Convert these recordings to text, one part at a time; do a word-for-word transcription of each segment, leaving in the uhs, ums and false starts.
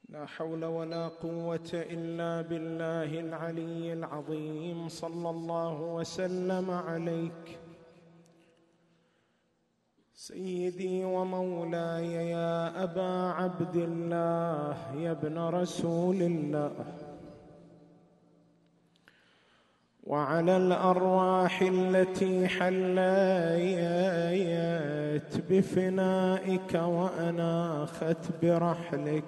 لا حول ولا قوة إلا بالله العلي العظيم. صلى الله وسلم عليك سيدي ومولاي يا أبا عبد الله، يا ابن رسول الله، وعلى الأرواح التي حليت بفنائك وأناخت برحلك.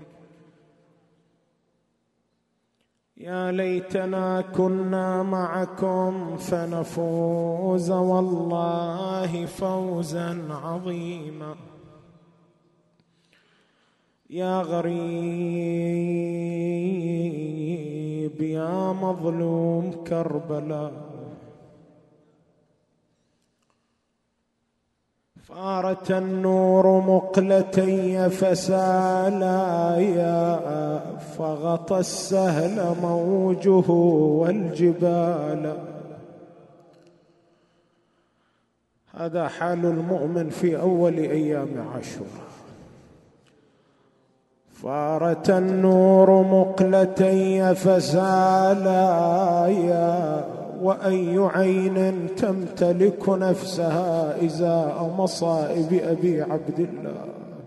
يا ليتنا كنا معكم فنفوز والله فوزا عظيما. يا غريب يا مظلوم كربلاء، فارت النور مقلتي فسالايا، فغطى السهل موجه والجبال. هذا حال المؤمن في أول أيام عاشوراء. فارت النور مقلتي فسالايا، وأي عين تمتلك نفسها إزاء مصائب أبي عبد الله.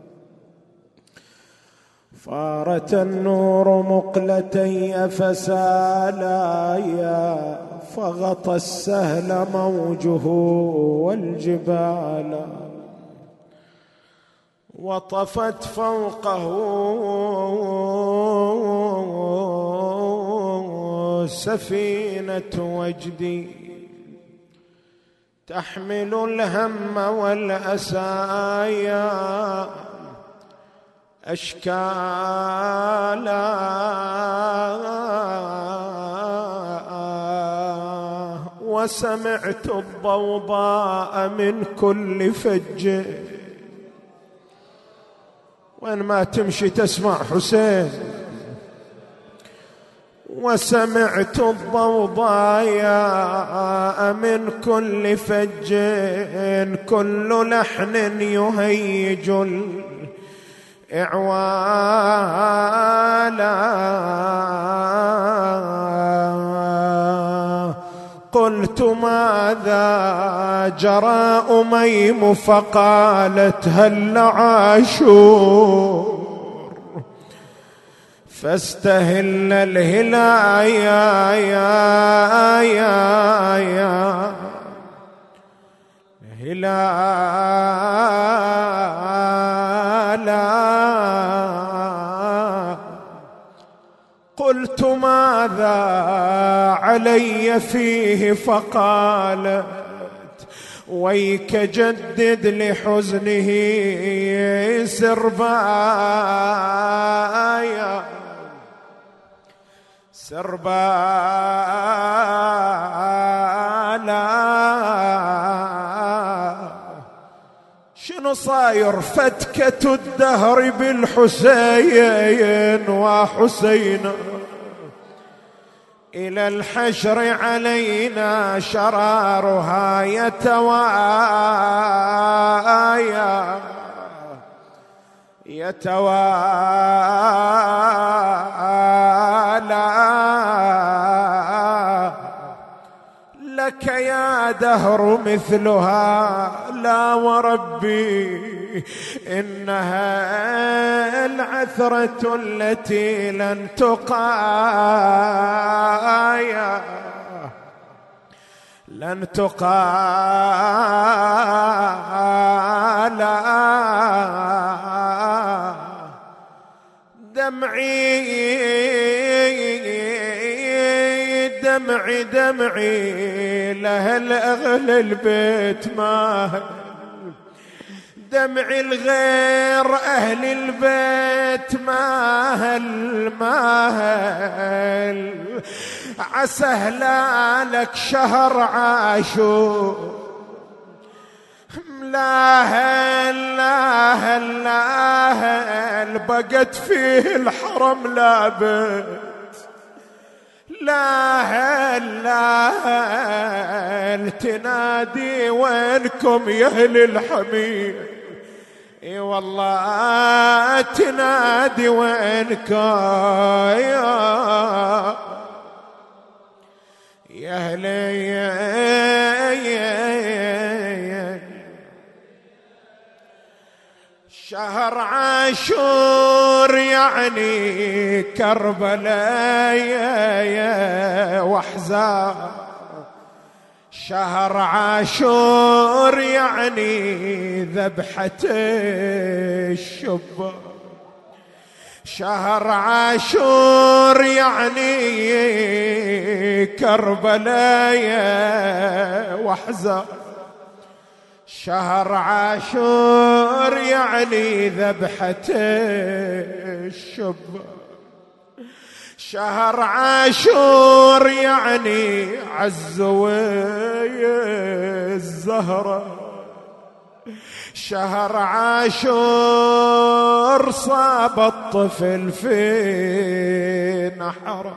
فارت النور مقلتي فسالايا، فغطى السهل موجه والجبال. وطفت فوقه سفينة وجدي تحمل الهم والأسايا أشكالا، وسمعت الضوضاء من كل فج. وين ما تمشي تسمع حسين. وسمعت الضوضاء من كل فج، كل لحن يهيج الإعوالا. قلت ماذا جرى أميم؟ فقالت هل عاشور فاستهل الهلال يا يا يا يا هلالا. قلت ماذا علي فيه؟ فقالت ويك جدد لحزنه سربايا سربالا. شنو صاير؟ فتكة الدهر بالحسين وحسين، إلى الحشر علينا شرارها يتوايا يتوالى. لك يا دهر مثلها لا وربي، إنها العثرة التي لن تقايا لن تقالا. دمعي دمعي دمعي لهل أغلى البيت ماهل، دمعي الغير أهل البيت ماهل ماهل. عسى هلالك شهر عاشور لاهل لاهل لاهل، بقت فيه الحرم لابد لاهل لاهل. تنادي وينكم يا أهل الحميد؟ اي والله تنادي وينك يا يا اهلي شهر عاشور يعني كربلاء واحزان، شهر عاشور يعني ذبحة الشبان، شهر عاشور يعني كربلاء واحزان، شهر عاشور يعني ذبحة الشبان، شهر عاشور يعني عزوي الزهرة، شهر عاشور صاب الطفل في نحره،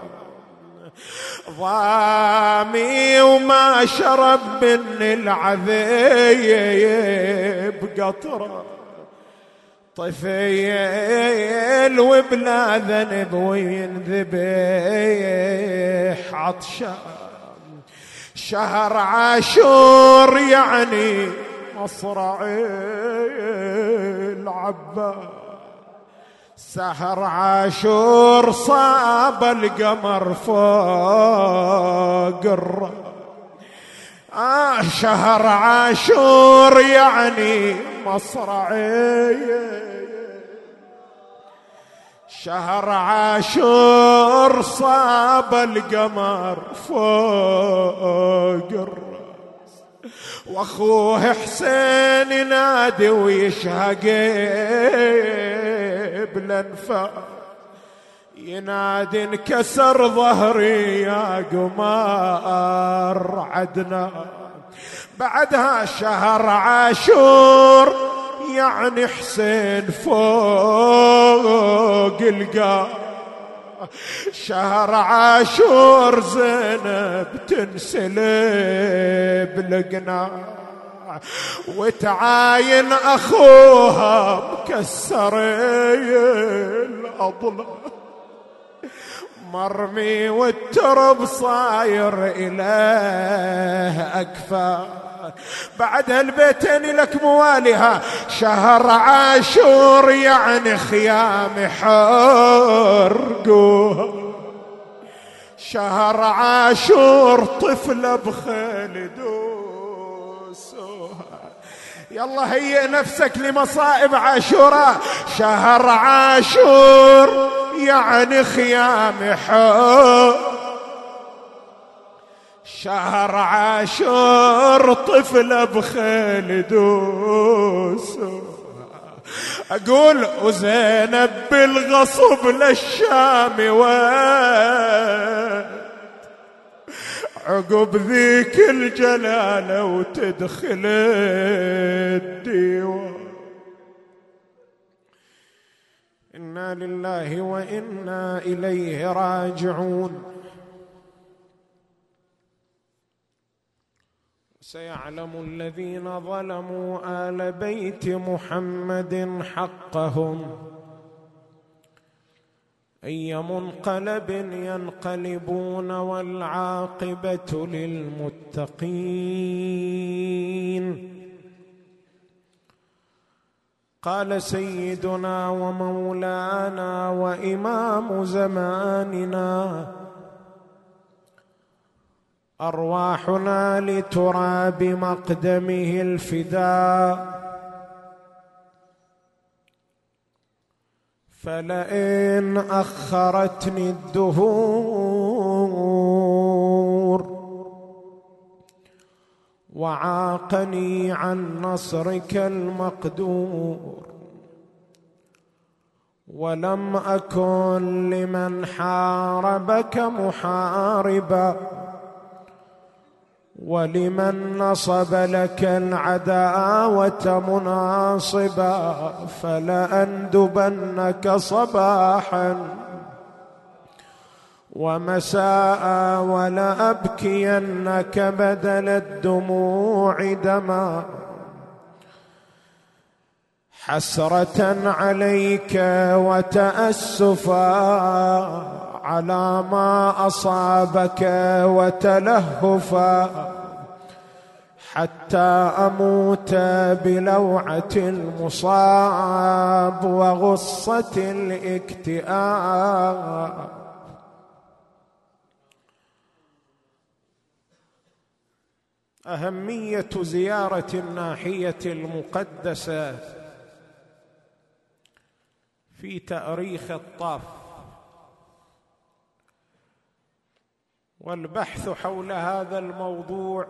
ضامي وما شرب من العذيب قطره، طفيل وبلا ذنب وينذبح عطشان، شهر عاشور يعني مصرع العباس، سهر عاشور صاب القمر فوق الراس، آه شهر عاشور يعني مصرعي، شهر عاشور صاب القمر فوق الراس، واخوه حسين ينادي ويشهق بالانفاس، ينادي انكسر ظهري يا قمر عدنان، بعدها شهر عاشور يعني حسين فوق القاع، شهر عاشور زينب تنسلب لقناع، وتعاين اخوها مكسر الاضلاع، مرمي والترب صاير إله أكفى. بعد هالبيتين لك موالها، شهر عاشور يعني خيام حرقوها، شهر عاشور طفلة بخيل دوسوها، يلا هيئ نفسك لمصائب عاشوراء، شهر عاشور يعني خيام حور، شهر عاشور طفلة بخيل دوسوها، أقول وزينب بالغصب للشام وين عقب ذيك الجلالة وتدخل الديوان. إنا لله وإنا إليه راجعون. سيعلم الذين ظلموا آل بيت محمد حقهم أي منقلب ينقلبون والعاقبة للمتقين. قال سيدنا ومولانا وإمام زماننا: أرواحنا لتراب مقدمه الفداء، فلئن أخرتني الدهور وعاقني عن نصرك المقدور، ولم أكن لمن حاربك محاربا، ولمن نصب لك العداوة مناصبا، فلأندبنك صباحا ومساء، ولأبكينك بدل الدموع دما، حسرة عليك وتأسفا على ما أصابك وتلهفا حتى أموت بلوعة المصاب وغصة الاكتئاب. أهمية زيارة الناحية المقدسة في تأريخ الطاف، والبحث حول هذا الموضوع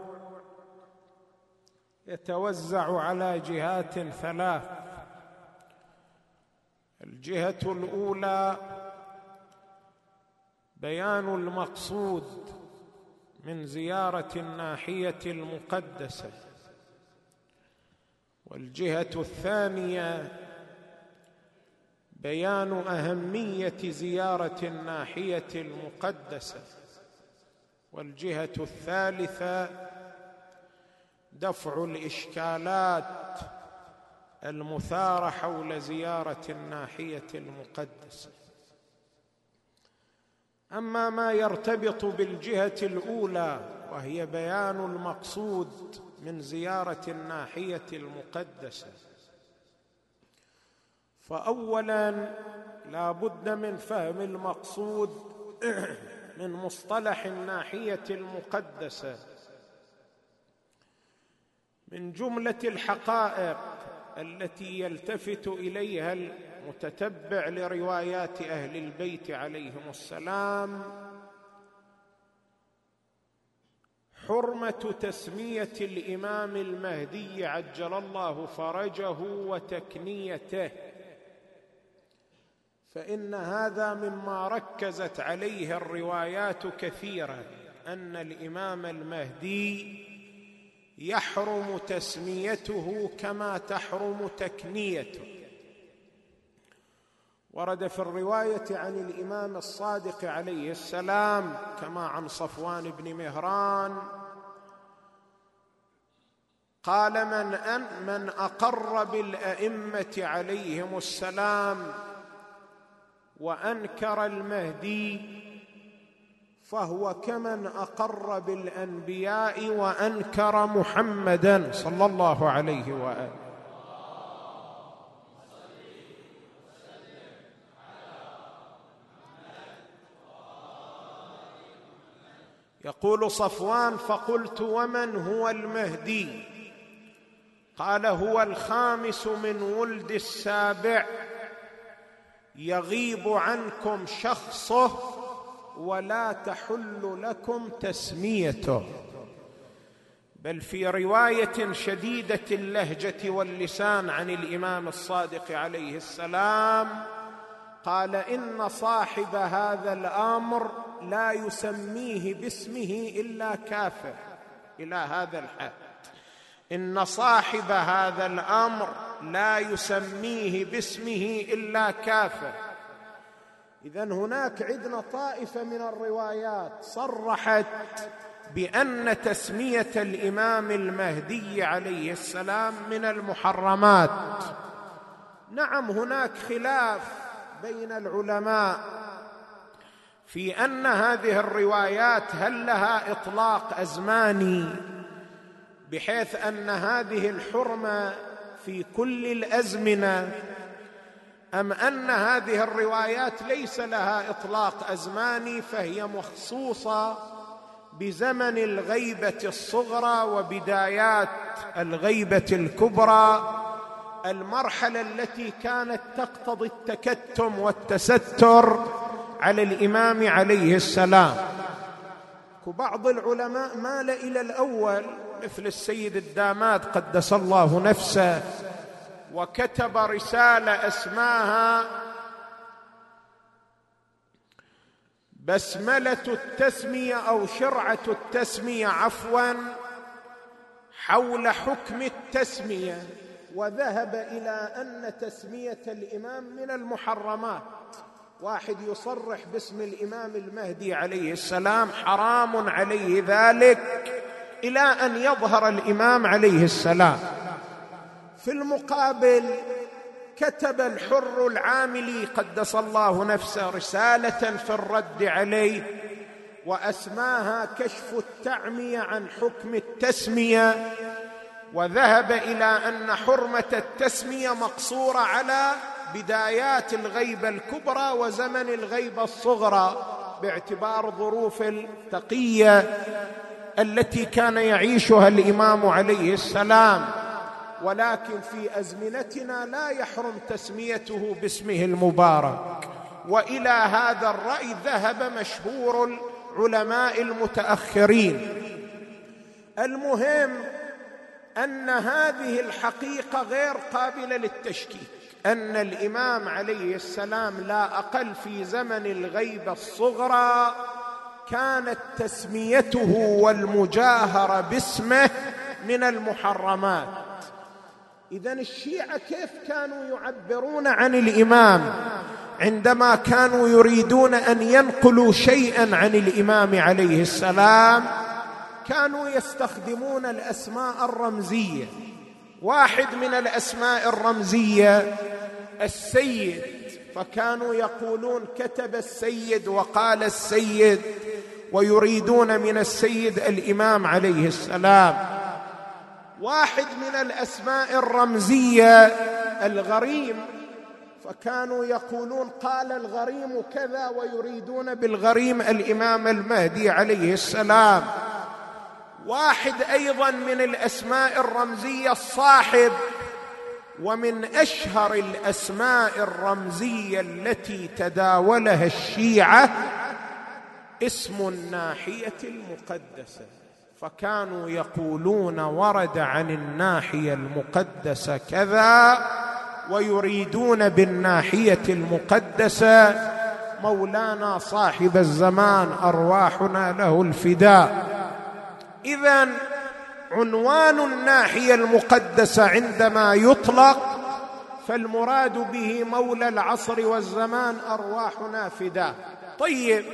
يتوزع على جهات ثلاث. الجهة الأولى بيان المقصود من زيارة الناحية المقدسة، والجهة الثانية بيان أهمية زيارة الناحية المقدسة، والجهة الثالثة دفع الإشكالات المثارة حول زيارة الناحية المقدسة. أما ما يرتبط بالجهة الأولى وهي بيان المقصود من زيارة الناحية المقدسة، فأولاً لا بد من فهم المقصود من مصطلح الناحية المقدسة. من جملة الحقائق التي يلتفت إليها المتتبع لروايات أهل البيت عليهم السلام حرمة تسمية الإمام المهدي عجل الله فرجه وتكنيته، فإن هذا مما ركزت عليه الروايات كثيرا، أن الإمام المهدي يحرم تسميته كما تحرم تكنيته. ورد في الرواية عن الإمام الصادق عليه السلام كما عن صفوان بن مهران قال: من أن من أقر بالأئمة عليهم السلام وأنكر المهدي فهو كمن أقر بالأنبياء وأنكر محمدًا صلى الله عليه وآله. يقول صفوان: فقلت: ومن هو المهدي؟ قال: هو الخامس من ولد السابع، يغيب عنكم شخصه ولا تحل لكم تسميته. بل في رواية شديدة اللهجة واللسان عن الإمام الصادق عليه السلام قال: إن صاحب هذا الأمر لا يسميه باسمه إلا كافر. إلى هذا الحد، إن صاحب هذا الأمر لا يسميه باسمه إلا كافر. إذن هناك عندنا طائفة من الروايات صرحت بأن تسمية الإمام المهدي عليه السلام من المحرمات. نعم، هناك خلاف بين العلماء في أن هذه الروايات هل لها إطلاق أزماني بحيث أن هذه الحرمة في كل الأزمنة، أم أن هذه الروايات ليس لها إطلاق أزماني فهي مخصوصة بزمن الغيبة الصغرى وبدايات الغيبة الكبرى، المرحلة التي كانت تقتضي التكتم والتستر على الإمام عليه السلام. وبعض العلماء مال إلى الأول مثل السيد الداماد قدس الله نفسه، وكتب رسالة اسماها بسملة التسمية أو شرعة التسمية عفوا حول حكم التسمية، وذهب إلى أن تسمية الإمام من المحرمات. واحد يصرح باسم الإمام المهدي عليه السلام حرام عليه ذلك إلى أن يظهر الإمام عليه السلام. في المقابل كتب الحر العاملي قدس الله نفسه رسالة في الرد عليه وأسماها كشف التعمية عن حكم التسمية، وذهب إلى أن حرمة التسمية مقصورة على بدايات الغيبة الكبرى وزمن الغيبة الصغرى باعتبار ظروف التقية التي كان يعيشها الإمام عليه السلام، ولكن في أزمنتنا لا يحرم تسميته باسمه المبارك. وإلى هذا الرأي ذهب مشهور العلماء المتأخرين. المهم أن هذه الحقيقة غير قابلة للتشكيك، أن الإمام عليه السلام لا أقل في زمن الغيبة الصغرى كانت تسميته والمجاهرة باسمه من المحرمات. إذن الشيعة كيف كانوا يعبرون عن الإمام عندما كانوا يريدون أن ينقلوا شيئا عن الإمام عليه السلام؟ كانوا يستخدمون الأسماء الرمزية. واحد من الأسماء الرمزية السيد، فكانوا يقولون كتب السيد وقال السيد، ويريدون من السيد الإمام عليه السلام. واحد من الأسماء الرمزية الغريم، فكانوا يقولون قال الغريم كذا، ويريدون بالغريم الإمام المهدي عليه السلام. واحد أيضا من الأسماء الرمزية الصاحب، ومن أشهر الأسماء الرمزية التي تداولها الشيعة اسم الناحية المقدسة، فكانوا يقولون ورد عن الناحية المقدسة كذا، ويريدون بالناحية المقدسة مولانا صاحب الزمان أرواحنا له الفداء. إذن عنوان الناحية المقدسة عندما يطلق فالمراد به مولى العصر والزمان أرواحنا فداء. طيب،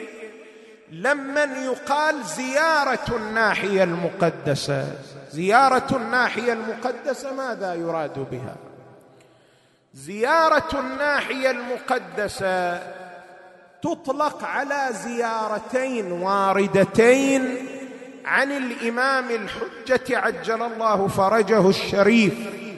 لمن يقال زيارة الناحية المقدسة، زيارة الناحية المقدسة ماذا يراد بها؟ زيارة الناحية المقدسة تطلق على زيارتين واردتين عن الإمام الحجة عجل الله فرجه الشريف.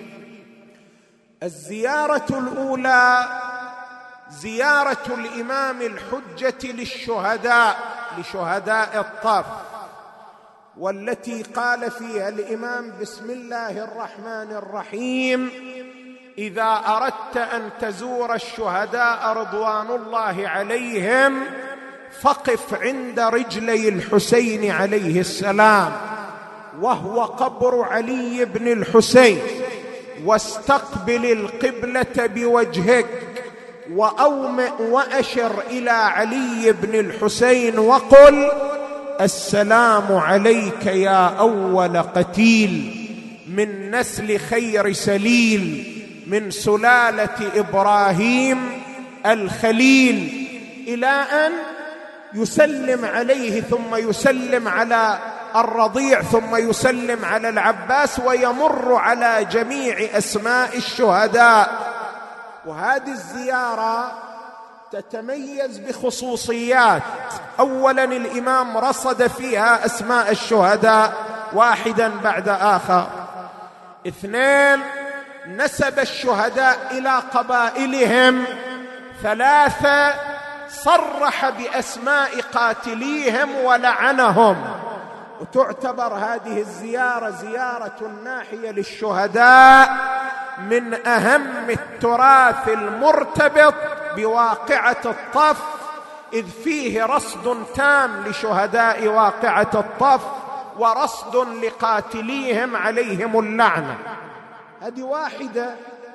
الزيارة الأولى زيارة الإمام الحجة للشهداء، لشهداء الطف، والتي قال فيها الإمام بسم الله الرحمن الرحيم: إذا أردت أن تزور الشهداء رضوان الله عليهم فقف عند رجلي الحسين عليه السلام، وهو قبر علي بن الحسين، واستقبل القبلة بوجهك، وأومئ وأشر إلى علي بن الحسين وقل: السلام عليك يا أول قتيل من نسل خير سليل من سلالة إبراهيم الخليل، إلى أن يسلم عليه، ثم يسلم على الرضيع، ثم يسلم على العباس، ويمر على جميع أسماء الشهداء. وهذه الزيارة تتميز بخصوصيات. أولا، الإمام رصد فيها أسماء الشهداء واحدا بعد آخر. اثنين، نسب الشهداء إلى قبائلهم. ثلاثة، صرح بأسماء قاتليهم ولعنهم. وتعتبر هذه الزيارة زيارة الناحية للشهداء من أهم التراث المرتبط بواقعة الطف، إذ فيه رصد تام لشهداء واقعة الطف ورصد لقاتليهم عليهم اللعنة. هذه واحدة.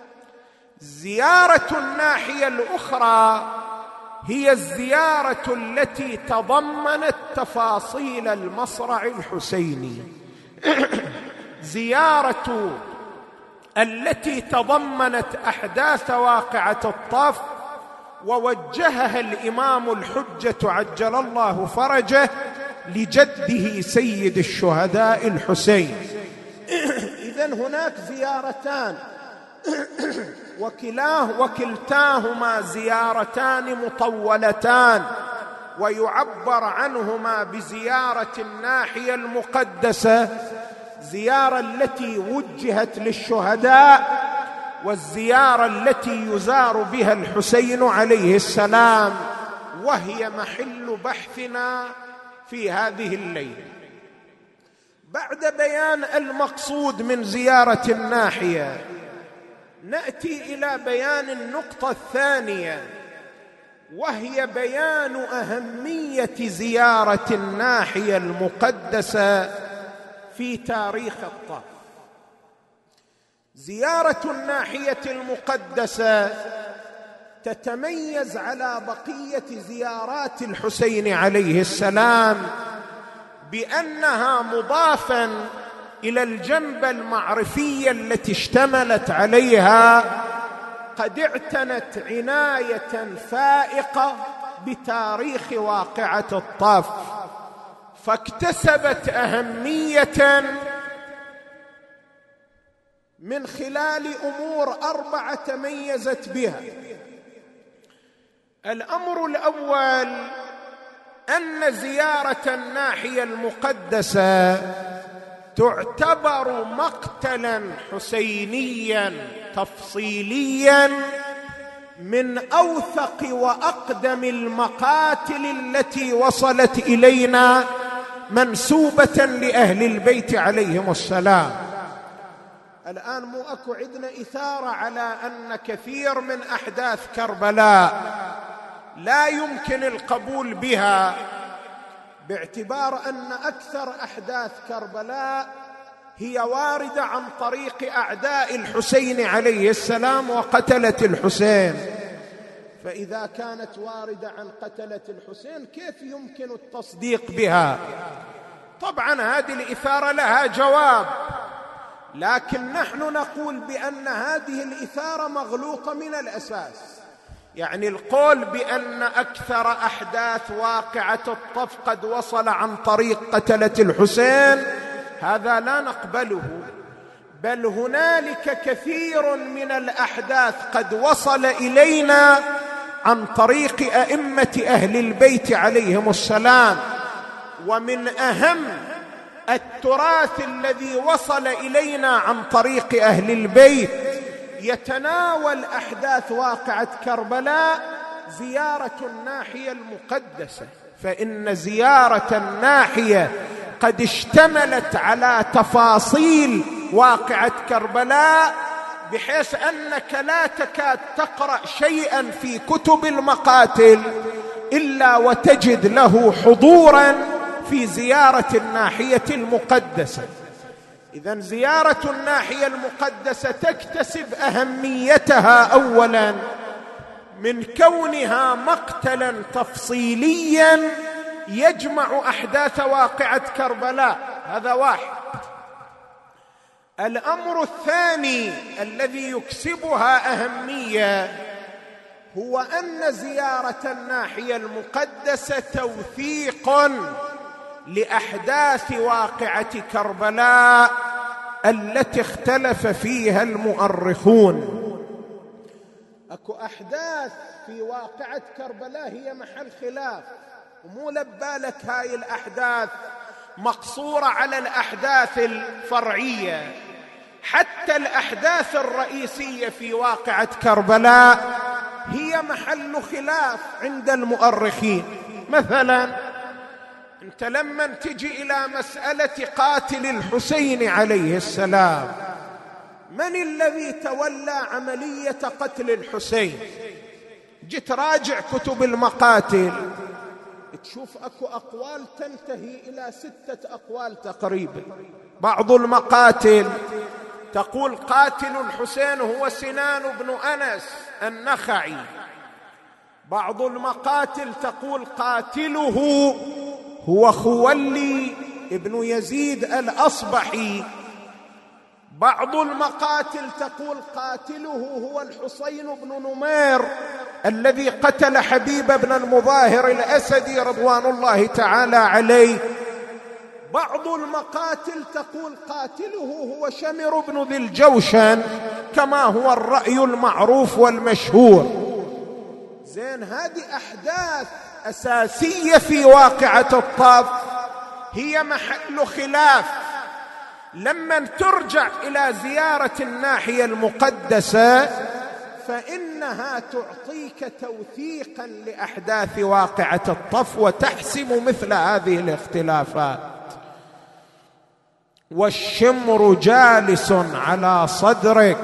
زيارة الناحية الأخرى هي الزيارة التي تضمنت تفاصيل المصرع الحسيني، زيارة التي تضمنت أحداث واقعة الطف، ووجهها الإمام الحجة عجل الله فرجه لجده سيد الشهداء الحسين. إذن هناك زيارتان، وكلاه وكلتاهما زيارتان مطولتان، ويعبر عنهما بزيارة الناحية المقدسة، زيارة التي وجهت للشهداء، والزيارة التي يزار بها الحسين عليه السلام، وهي محل بحثنا في هذه الليلة. بعد بيان المقصود من زيارة الناحية، نأتي إلى بيان النقطة الثانية، وهي بيان أهمية زيارة الناحية المقدسة في تاريخ الطائف. زيارة الناحية المقدسة تتميز على بقية زيارات الحسين عليه السلام بأنها مضافاً إلى الجنبة المعرفية التي اشتملت عليها قد اعتنت عناية فائقة بتاريخ واقعة الطائف، فاكتسبت أهمية من خلال أمور أربعة تميزت بها. الأمر الأول أن زيارة الناحية المقدسة تعتبر مقتلا حسينيا تفصيليا من أوثق وأقدم المقاتل التي وصلت إلينا منسوبة لأهل البيت عليهم السلام. الآن مو أكو عندنا إثارة على أن كثير من أحداث كربلاء لا يمكن القبول بها، باعتبار أن أكثر أحداث كربلاء هي واردة عن طريق أعداء الحسين عليه السلام وقتلة الحسين. فإذا كانت واردة عن قتلة الحسين كيف يمكن التصديق بها؟ طبعا هذه الإثارة لها جواب، لكن نحن نقول بأن هذه الإثارة مغلوقة من الأساس. يعني القول بأن أكثر أحداث واقعة الطائف قد وصل عن طريق قتلة الحسين هذا لا نقبله، بل هنالك كثير من الأحداث قد وصل إلينا عن طريق أئمة أهل البيت عليهم السلام. ومن أهم التراث الذي وصل إلينا عن طريق أهل البيت يتناول أحداث واقعة كربلاء زيارة الناحية المقدسة، فإن زيارة الناحية قد اشتملت على تفاصيل واقعة كربلاء بحيث أنك لا تكاد تقرأ شيئا في كتب المقاتل إلا وتجد له حضورا في زيارة الناحية المقدسة. إذن زيارة الناحية المقدسة تكتسب أهميتها أولا من كونها مقتلا تفصيليا يجمع أحداث واقعة كربلاء، هذا واحد. الأمر الثاني الذي يكسبها أهمية هو أن زيارة الناحية المقدسة توثيق لأحداث واقعة كربلاء التي اختلف فيها المؤرخون. أكو أحداث في واقعة كربلاء هي محل خلاف، ومو لبالك هاي الأحداث مقصورة على الأحداث الفرعية، حتى الأحداث الرئيسية في واقعة كربلاء هي محل خلاف عند المؤرخين. مثلا أنت لما تجي إلى مسألة قاتل الحسين عليه السلام، من الذي تولى عملية قتل الحسين؟ جيت راجع كتب المقاتل تشوف أكو أقوال تنتهي إلى ستة أقوال تقريبا. بعض المقاتل تقول قاتل الحسين هو سنان بن أنس النخعي، بعض المقاتل تقول قاتله هو خولي ابن يزيد الأصبحي، بعض المقاتل تقول قاتله هو الحسين بن نمير الذي قتل حبيب بن المظاهر الأسدي رضوان الله تعالى عليه، بعض المقاتل تقول قاتله هو شمر بن ذي الجوشن كما هو الرأي المعروف والمشهور. زين، هذه أحداث أساسية في واقعة الطاف، هي محل خلاف. لما ترجع إلى زيارة الناحية المقدسة فإنها تعطيك توثيقا لأحداث واقعة الطف وتحسم مثل هذه الاختلافات. والشمر جالس على صدرك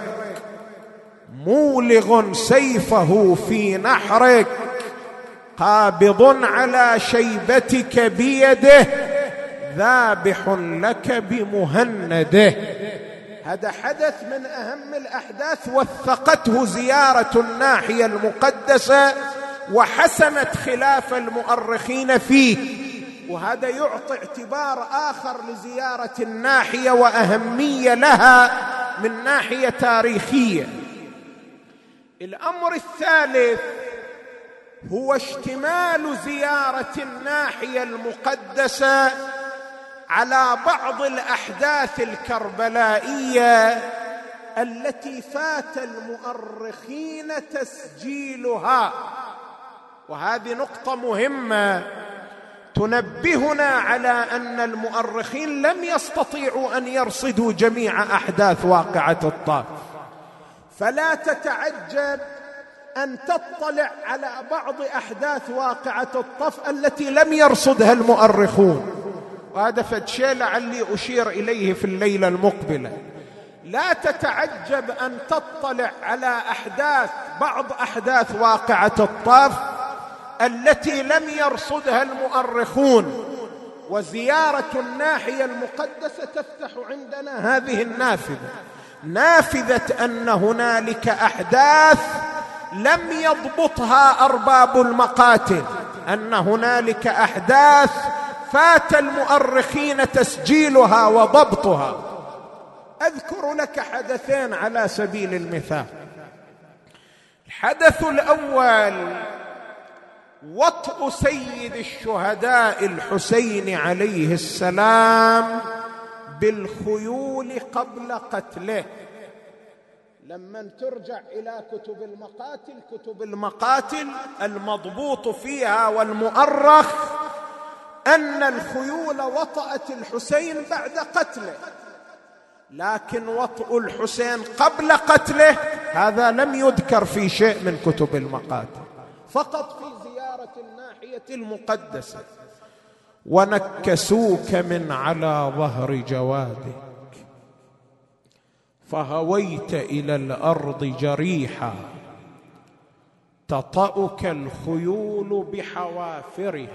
مولغ سيفه في نحرك قابض على شيبتك بيده ذابح لك بمهنده. هذا حدث من أهم الأحداث وثقته زيارة الناحية المقدسة وحسمت خلاف المؤرخين فيه. وهذا يعطي اعتبار آخر لزيارة الناحية وأهمية لها من ناحية تاريخية. الأمر الثالث هو اشتمال زيارة الناحية المقدسة على بعض الأحداث الكربلائية التي فات المؤرخين تسجيلها. وهذه نقطة مهمة تنبهنا على أن المؤرخين لم يستطيعوا أن يرصدوا جميع أحداث واقعة الطاف، فلا تتعجب أن تطلع على بعض أحداث واقعة الطف التي لم يرصدها المؤرخون. وهذا فدشي لعلي أشير إليه في الليلة المقبلة. لا تتعجب أن تطلع على أحداث بعض أحداث واقعة الطاف التي لم يرصدها المؤرخون. وزيارة الناحية المقدسة تفتح عندنا هذه النافذة، نافذة أن هنالك أحداث لم يضبطها أرباب المقاتل، أن هنالك أحداث فات المؤرخين تسجيلها وضبطها. أذكر لك حدثين على سبيل المثال. الحدث الأول وطء سيد الشهداء الحسين عليه السلام بالخيول قبل قتله. لما ترجع إلى كتب المقاتل، كتب المقاتل المضبوط فيها والمؤرخ أن الخيول وطأت الحسين بعد قتله، لكن وطء الحسين قبل قتله هذا لم يذكر في شيء من كتب المقاتل، فقط في زيارة الناحية المقدسة. ونكسوك من على ظهر جوادك فهويت إلى الأرض جريحا تطأك الخيول بحوافرها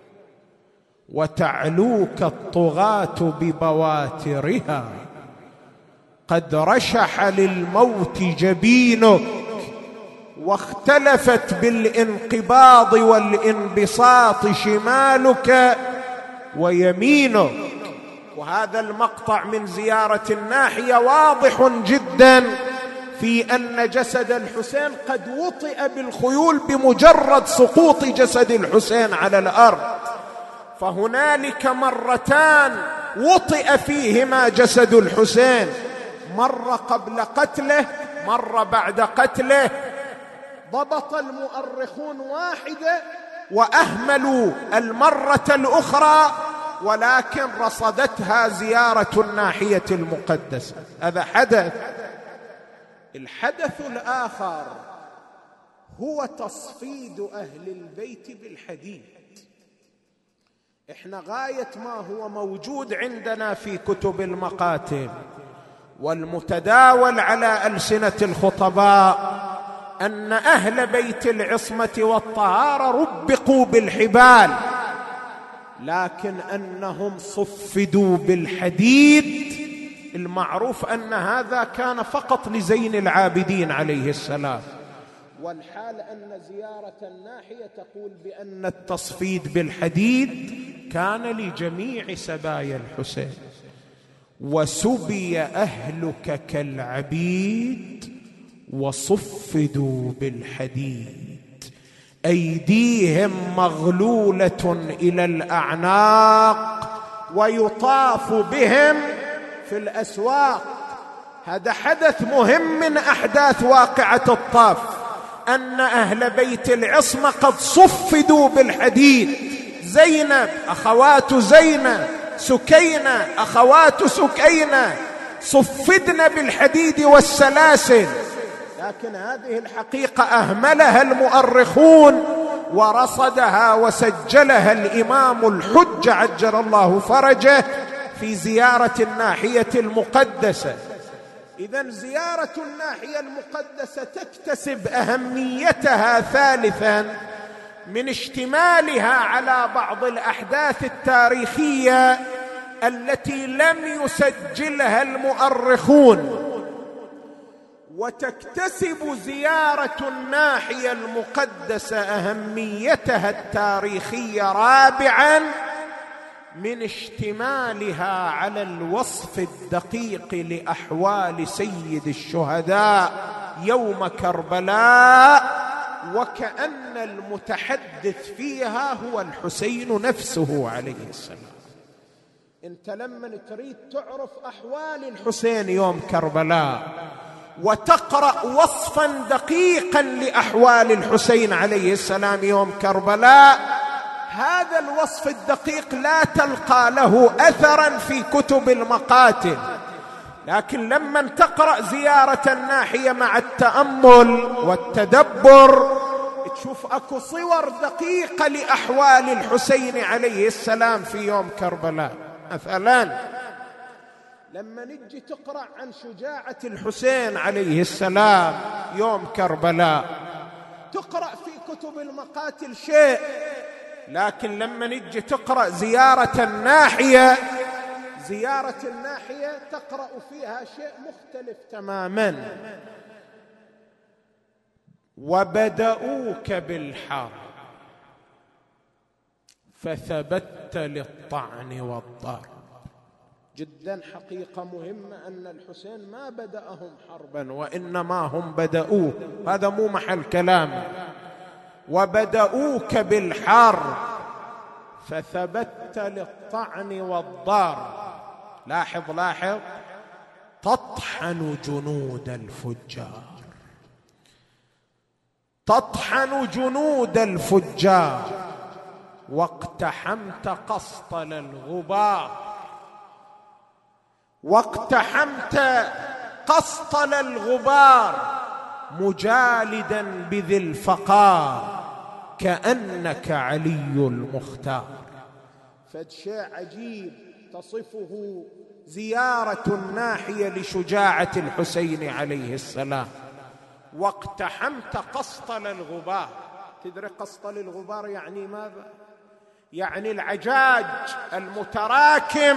وتعلوك الطغاة ببواترها قد رشح للموت جبينك واختلفت بالانقباض والانبساط شمالك ويمينك. وهذا المقطع من زيارة الناحية واضح جدا في أن جسد الحسين قد وطئ بالخيول بمجرد سقوط جسد الحسين على الأرض. فهنالك مرتان وطئ فيهما جسد الحسين، مرة قبل قتله، مرة بعد قتله. ضبط المؤرخون واحدة وأهملوا المرة الأخرى، ولكن رصدتها زيارة الناحية المقدسة. هذا حدث. الحدث الآخر هو تصفيد أهل البيت بالحديد. إحنا غاية ما هو موجود عندنا في كتب المقاتل والمتداول على ألسنة الخطباء أن أهل بيت العصمة والطهارة ربقوا بالحبال، لكن أنهم صفدوا بالحديد. المعروف أن هذا كان فقط لزين العابدين عليه السلام، والحال أن زيارة الناحية تقول بأن التصفيد بالحديد كان لجميع سبايا الحسين. وسبي أهلك كالعبيد وصفدوا بالحديد أيديهم مغلولة إلى الأعناق ويطاف بهم في الأسواق هذا حدث مهم من أحداث واقعة الطاف، أن أهل بيت العصمة قد صفدوا بالحديد. زينب أخوات زينب، سكينة أخوات سكينة، صفدن بالحديد والسلاسل. لكن هذه الحقيقة أهملها المؤرخون ورصدها وسجلها الإمام الحجة عجل الله فرجه في زيارة الناحية المقدسة. إذن زيارة الناحية المقدسة تكتسب أهميتها ثالثا من اشتمالها على بعض الأحداث التاريخية التي لم يسجلها المؤرخون، وتكتسب زيارة الناحية المقدسة أهميتها التاريخية رابعا من اشتمالها على الوصف الدقيق لأحوال سيد الشهداء يوم كربلاء، وكأن المتحدث فيها هو الحسين نفسه عليه السلام. انت لما تريد تعرف أحوال الحسين يوم كربلاء وتقرأ وصفا دقيقا لأحوال الحسين عليه السلام يوم كربلاء، هذا الوصف الدقيق لا تلقى له أثرا في كتب المقاتل. لكن لما تقرأ زيارة الناحية مع التأمل والتدبر تشوف أكو صور دقيقة لأحوال الحسين عليه السلام في يوم كربلاء. مثلا لما نجي تقرأ عن شجاعة الحسين عليه السلام يوم كربلاء تقرأ في كتب المقاتل شيء، لكن لما نجي تقرأ زيارة الناحية زيارة الناحية تقرأ فيها شيء مختلف تماما. وبدأوك بالحرب فثبت للطعن والضرب. جدا حقيقة مهمة أن الحسين ما بدأهم حربا وإنما هم بدأوه، هذا مو محل كلام. وبدأوك بالحرب فثبت للطعن والضرب. لاحظ لاحظ تطحن جنود الفجار، تطحن جنود الفجار واقتحمت قسطل الغبار، واقتحمت قسطل الغبار مجالدا بذي الفقار كأنك علي المختار. فشيء عجيب تصفه زيارة الناحية لشجاعة الحسين عليه السلام. واقتحمت قسطل الغبار. تدري قسطل الغبار يعني ماذا؟ يعني العجاج المتراكم،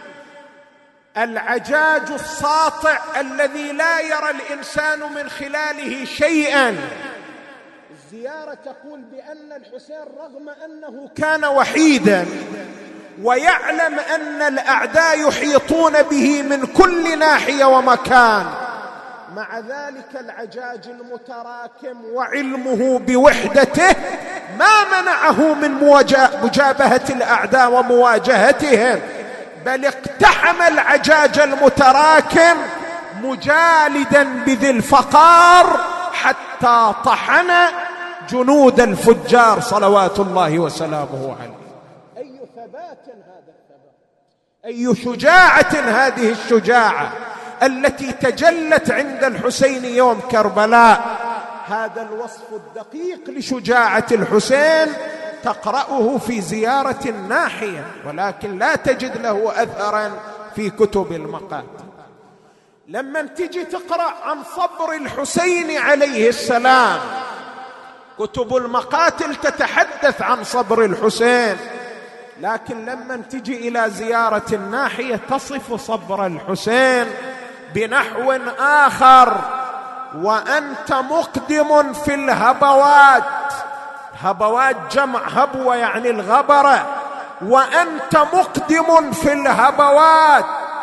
العجاج الساطع الذي لا يرى الإنسان من خلاله شيئا. الزيارة تقول بأن الحسين رغم أنه كان وحيدا ويعلم أن الأعداء يحيطون به من كل ناحية ومكان، مع ذلك العجاج المتراكم وعلمه بوحدته ما منعه من مجابهة الأعداء ومواجهتهم، بل اقتحم العجاج المتراكم مجالدا بذي الفقار حتى طحن جنود الفجار صلوات الله وسلامه عليه. أي ثبات هذا الثبات، أي شجاعة هذه الشجاعة التي تجلت عند الحسين يوم كربلاء. هذا الوصف الدقيق لشجاعة الحسين تقرأه في زيارة الناحية، ولكن لا تجد له أثرا في كتب المقاتل. لما تجي تقرأ عن صبر الحسين عليه السلام، كتب المقاتل تتحدث عن صبر الحسين، لكن لما تجي إلى زيارة الناحية تصف صبر الحسين بنحو آخر. وأنت مقدم في الهبوات، هبوات جمع هبوة يعني الغبرة، وأنت مقدم في الهبوات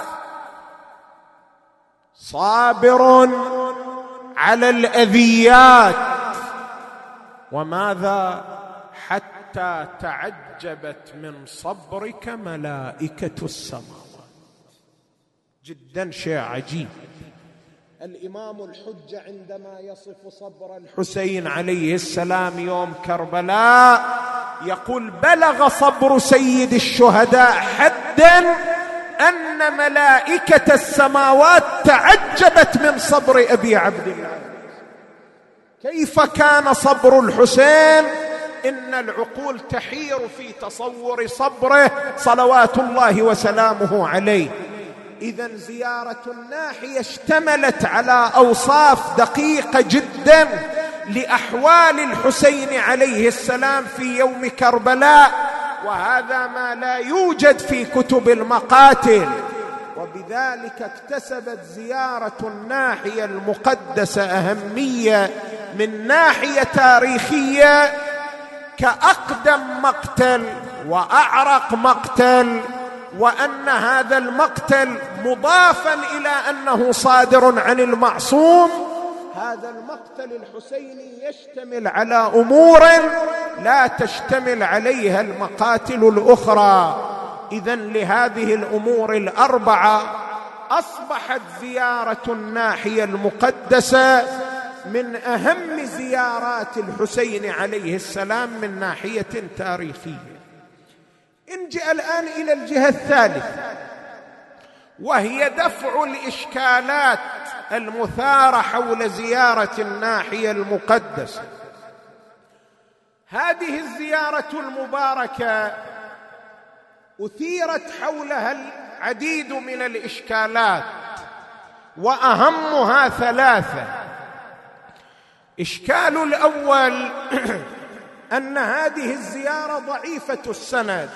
صابر على الأذيات. وماذا؟ حتى تعجبت من صبرك ملائكة السماوات. جدا شيء عجيب. الإمام الحجة عندما يصف صبر الحسين عليه السلام يوم كربلاء يقول: بلغ صبر سيد الشهداء حدا أن ملائكة السماوات تعجبت من صبر أبي عبد الله. كيف كان صبر الحسين؟ إن العقول تحير في تصور صبره صلوات الله وسلامه عليه. إذن زيارة الناحية اشتملت على أوصاف دقيقة جدا لأحوال الحسين عليه السلام في يوم كربلاء، وهذا ما لا يوجد في كتب المقاتل. وبذلك اكتسبت زيارة الناحية المقدسة أهمية من ناحية تاريخية كأقدم مقتل وأعرق مقتل، وأن هذا المقتل مضافا إلى أنه صادر عن المعصوم. هذا المقتل الحسيني يشتمل على أمور لا تشتمل عليها المقاتل الأخرى. إذن لهذه الأمور الأربعة أصبحت زيارة الناحية المقدسة من أهم زيارات الحسين عليه السلام من ناحية تاريخية. نجي الآن إلى الجهة الثالثة، وهي دفع الإشكالات المثارة حول زيارة الناحية المقدسة. هذه الزيارة المباركة أثيرت حولها العديد من الإشكالات، وأهمها ثلاثة. إشكال الأول أن هذه الزيارة ضعيفة السند،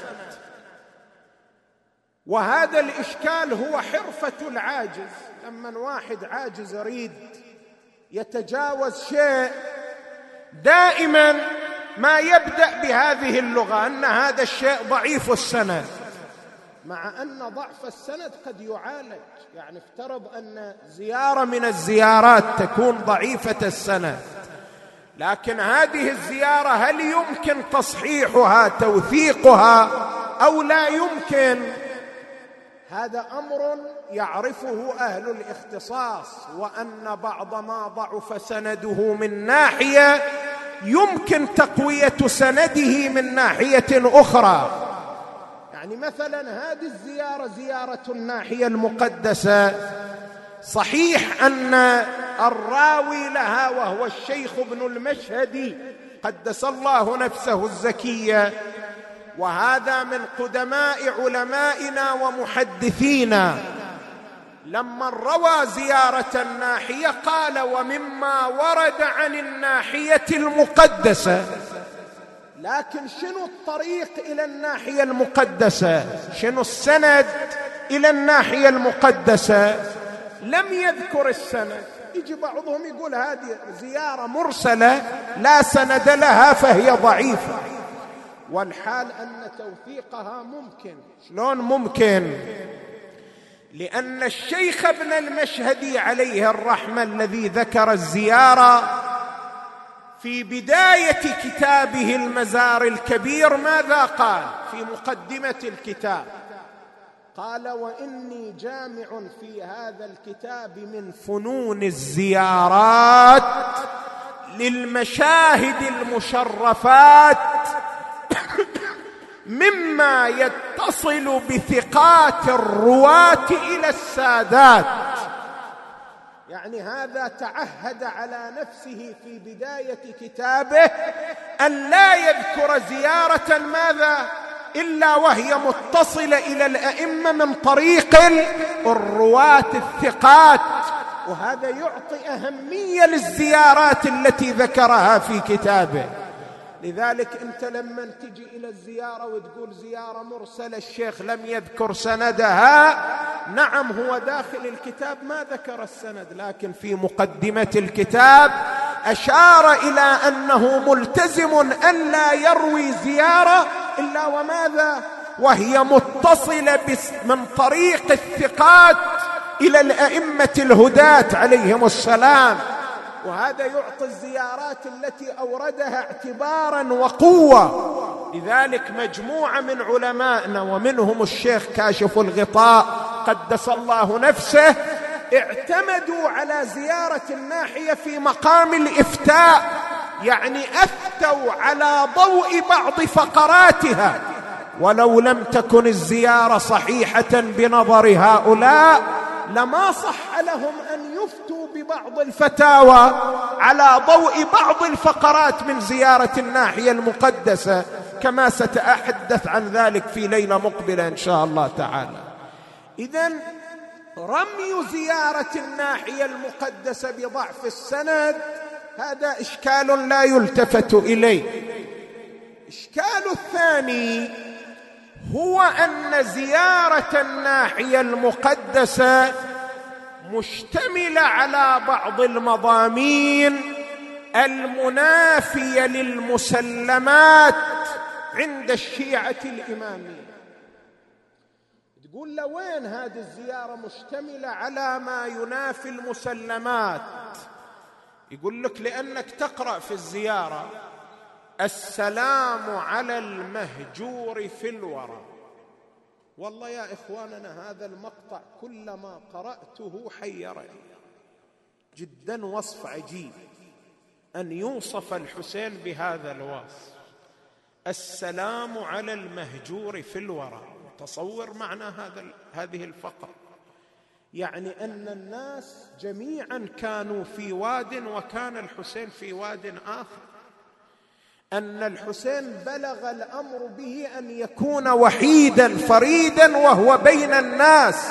وهذا الإشكال هو حرفة العاجز. لما واحد عاجز يريد يتجاوز شيء دائما ما يبدأ بهذه اللغة أن هذا الشيء ضعيف السند، مع أن ضعف السند قد يعالج. يعني افترض أن زيارة من الزيارات تكون ضعيفة السند، لكن هذه الزيارة هل يمكن تصحيحها توثيقها أو لا يمكن؟ هذا أمر يعرفه أهل الاختصاص، وأن بعض ما ضعف سنده من ناحية يمكن تقوية سنده من ناحية أخرى. يعني مثلا هذه الزيارة زيارة الناحية المقدسة، صحيح أن الراوي لها وهو الشيخ ابن المشهدي قدس الله نفسه الزكية، وهذا من قدماء علمائنا ومحدثينا، لما روى زيارة الناحية قال: ومما ورد عن الناحية المقدسة. لكن شنو الطريق إلى الناحية المقدسة؟ شنو السند إلى الناحية المقدسة؟ لم يذكر السند. يجي بعضهم يقول هذه زيارة مرسلة لا سند لها فهي ضعيفة، والحال أن توثيقها ممكن. شلون ممكن؟ لأن الشيخ ابن المشهدي عليه الرحمة الذي ذكر الزيارة في بداية كتابه المزار الكبير ماذا قال في مقدمة الكتاب؟ قال: وإني جامع في هذا الكتاب من فنون الزيارات للمشاهد المشرفات مما يتصل بثقات الرواة إلى السادات. يعني هذا تعهد على نفسه في بداية كتابه أن لا يذكر زيارة ماذا إلا وهي متصلة إلى الأئمة من طريق الرواة الثقات، وهذا يعطي أهمية للزيارات التي ذكرها في كتابه. لذلك أنت لما تجي إلى الزيارة وتقول زيارة مرسلة الشيخ لم يذكر سندها، نعم هو داخل الكتاب ما ذكر السند، لكن في مقدمة الكتاب أشار إلى أنه ملتزم أن لا يروي زيارة إلا وماذا وهي متصلة من طريق الثقات إلى الأئمة الهداة عليهم السلام. وهذا يعطي الزيارات التي أوردها اعتبارا وقوة. لذلك مجموعة من علمائنا ومنهم الشيخ كاشف الغطاء قدس الله نفسه اعتمدوا على زيارة الناحية في مقام الإفتاء، يعني أفتوا على ضوء بعض فقراتها، ولو لم تكن الزيارة صحيحة بنظر هؤلاء لما صح لهم أن يفتوا ببعض الفتاوى على ضوء بعض الفقرات من زيارة الناحية المقدسة، كما سأتحدث عن ذلك في ليلة مقبلة إن شاء الله تعالى. إذن رمي زيارة الناحية المقدسة بضعف السند هذا إشكال لا يلتفت إليه. الإشكال الثاني هو أن زيارة الناحية المقدسة مشتملة على بعض المضامين المنافية للمسلمات عند الشيعة الإمامية. تقول له وين هذه الزيارة مشتملة على ما ينافي المسلمات؟ يقول لك لأنك تقرأ في الزيارة السلام على المهجور في الورى. والله يا إخواننا هذا المقطع كلما قرأته حيرني جدا، وصف عجيب أن يوصف الحسين بهذا الوصف، السلام على المهجور في الورى. تصور معنى هذا هذه الفقرة، يعني أن الناس جميعا كانوا في واد وكان الحسين في واد آخر، أن الحسين بلغ الأمر به أن يكون وحيدا فريدا وهو بين الناس.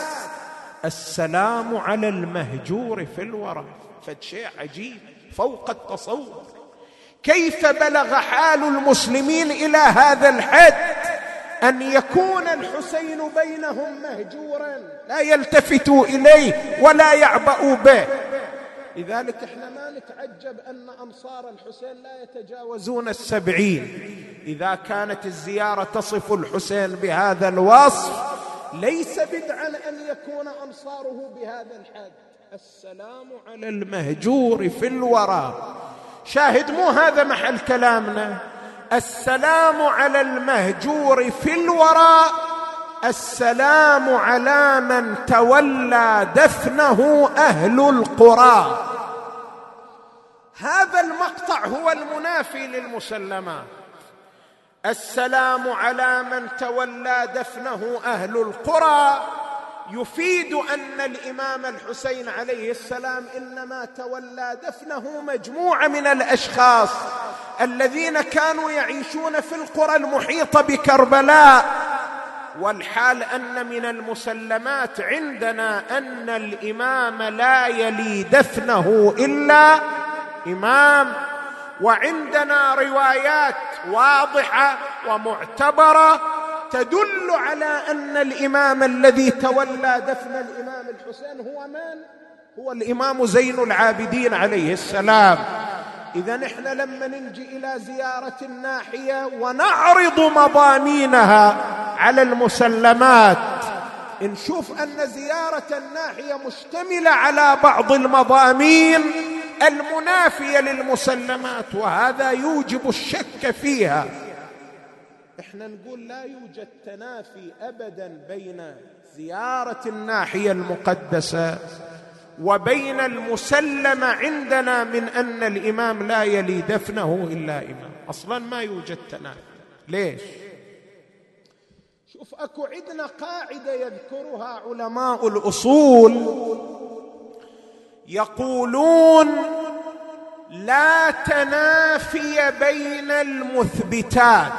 السلام على المهجور في الورى، فشيء عجيب فوق التصور. كيف بلغ حال المسلمين إلى هذا الحد أن يكون الحسين بينهم مهجورا لا يلتفتوا إليه ولا يعبأوا به؟ لذلك احنا ما نتعجب أن أنصار الحسين لا يتجاوزون السبعين. إذا كانت الزيارة تصف الحسين بهذا الوصف ليس بدعا أن يكون أنصاره بهذا الحد. السلام على المهجور في الورى، شاهد مو هذا محل كلامنا. السلام على المهجور في الورى، السلام على من تولى دفنه أهل القرى. هذا المقطع هو المنافي للمسلمات. السلام على من تولى دفنه أهل القرى يفيد أن الإمام الحسين عليه السلام إنما تولى دفنه مجموعة من الأشخاص الذين كانوا يعيشون في القرى المحيطة بكربلاء. والحال أن من المسلمات عندنا أن الإمام لا يلي دفنه إلا إمام، وعندنا روايات واضحة ومعتبرة تدل على أن الإمام الذي تولى دفن الإمام الحسين هو من؟ هو الإمام زين العابدين عليه السلام. إذا نحن لما ننجي إلى زيارة الناحية ونعرض مضامينها على المسلمات نشوف أن زيارة الناحية مشتملة على بعض المضامين المنافية للمسلمات، وهذا يوجب الشك فيها. احنا نقول لا يوجد تنافي أبدا بين زيارة الناحية المقدسة وبين المسلم عندنا من أن الإمام لا يلي دفنه إلا إمام. أصلا ما يوجد تنافي. ليش؟ شوف أكو عندنا قاعدة يذكرها علماء الأصول، يقولون لا تنافي بين المثبتات.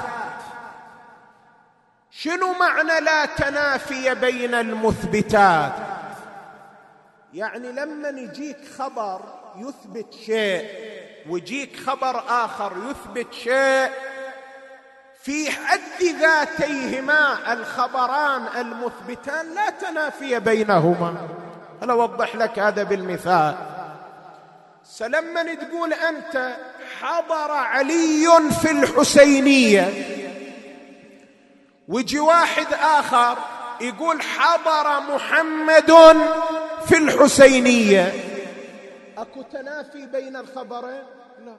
شنو معنى لا تنافي بين المثبتات؟ يعني لما يجيك خبر يثبت شيء ويجيك خبر آخر يثبت شيء، في حد ذاتيهما الخبران المثبتان لا تنافي بينهما. أنا أوضح لك هذا بالمثال. سلما تقول أنت حضر علي في الحسينية، ويجي واحد آخر يقول حضر محمد في الحسينية، أكو تنافي بين الخبرين؟ لا.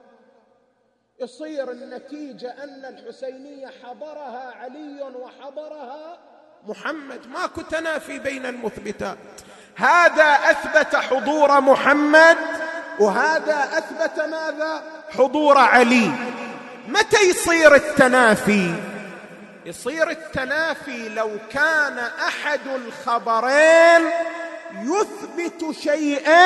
يصير النتيجة أن الحسينية حضرها علي وحضرها محمد، ماكو تنافي بين المثبتات. هذا أثبت حضور محمد وهذا أثبت ماذا؟ حضور علي. متى يصير التنافي؟ يصير التنافي لو كان أحد الخبرين يثبت شيئا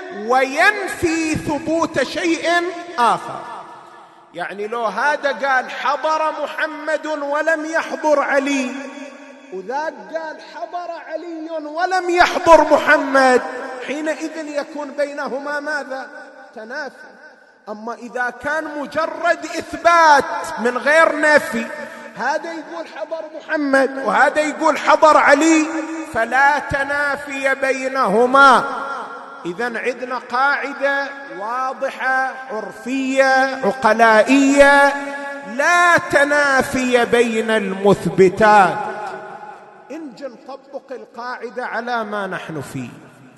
وينفي ثبوت شيء آخر. يعني لو هذا قال حضر محمد ولم يحضر علي، وذاك قال حضر علي ولم يحضر محمد، حينئذ يكون بينهما ماذا؟ تنافي. أما إذا كان مجرد إثبات من غير نفي، هذا يقول حضر محمد وهذا يقول حضر علي، فلا تنافي بينهما. إذن عندنا قاعدة واضحة عرفية عقلائية: لا تنافي بين المثبتات. إنجي نطبق القاعدة على ما نحن فيه.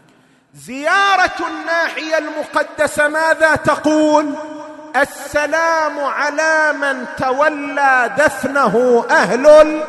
زيارة الناحية المقدسة ماذا تقول؟ السلام على من تولى دفنه أهل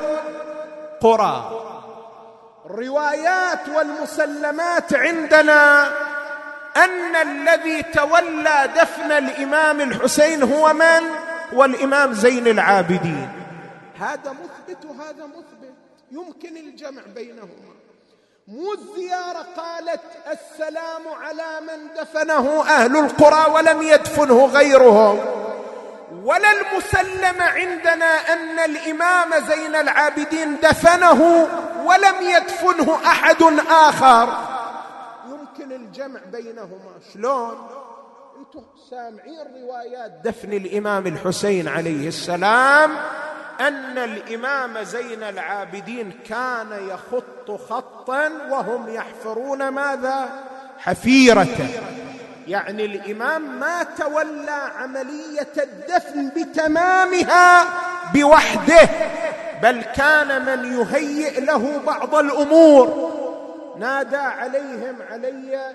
القرى. الروايات والمسلمات عندنا أن الذي تولى دفن الإمام الحسين هو من؟ والإمام زين العابدين. هذا مثبت وهذا مثبت، يمكن الجمع بينهما. مو الزيارة قالت السلام على من دفنه أهل القرى ولم يدفنه غيرهم، ولا المسلم عندنا أن الإمام زين العابدين دفنه ولم يدفنه أحد آخر. يمكن الجمع بينهما. شلون؟ أنتم سامعين روايات دفن الإمام الحسين عليه السلام أن الإمام زين العابدين كان يخط خطا وهم يحفرون ماذا؟ حفيرة. يعني الإمام ما تولى عملية الدفن بتمامها بوحده، بل كان من يهيئ له بعض الأمور. نادى عليهم علي